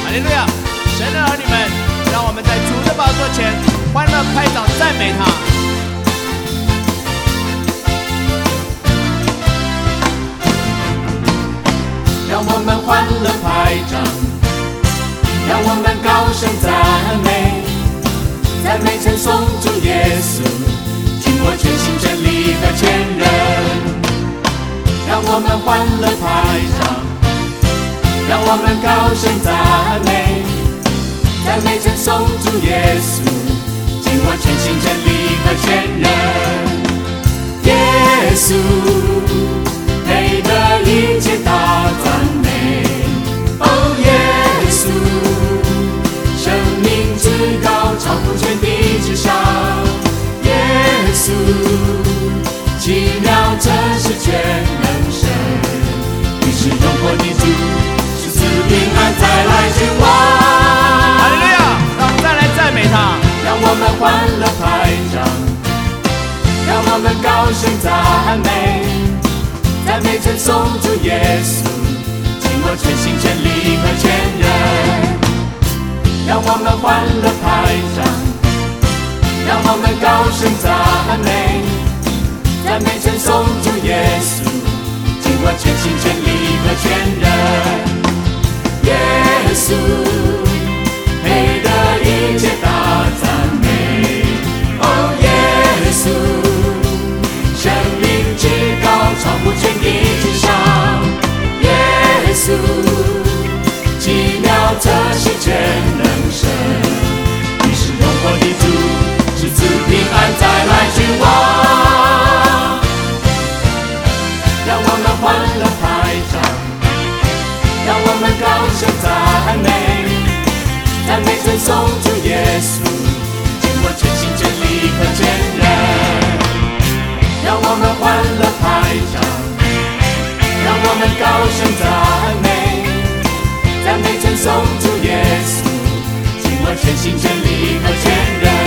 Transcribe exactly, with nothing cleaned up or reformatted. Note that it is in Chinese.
哈利路亚！神的儿女们，让我们在主的宝座前欢乐拍掌赞美他。 让我们欢乐拍掌，让我们高声赞美，赞美称颂主耶稣，经过全心真理和全人。让我们欢乐拍掌，让我们高声赞美，赞美称颂主耶稣，经过全心真理和全人。耶稣配得一切大赞美，哦，耶稣，生命至高，超乎全地之上。耶稣，奇妙真是全能神，你是荣国的主，是赐平安再来君王。 哈利路亚！让我们再来赞美他， 让我们欢乐拍掌，让我们高声赞美，赞美称颂主耶稣，经过全心全力和全人。让我们欢乐拍掌，让我们高声赞美，赞美称颂主耶稣，经过全心全力和全人。耶稣配得一切大赞美，哦，耶稣，生命至高，超乎全地之上。耶稣，奇妙这是全能神，你是荣国的主，是赐平安再来君王。让我们欢乐拍掌，让我们高声赞美，赞美称颂主耶稣，经过全心全力和全人。让我们欢乐拍掌，让我们高声赞美，赞美称颂主耶稣，经过全心全力和全人。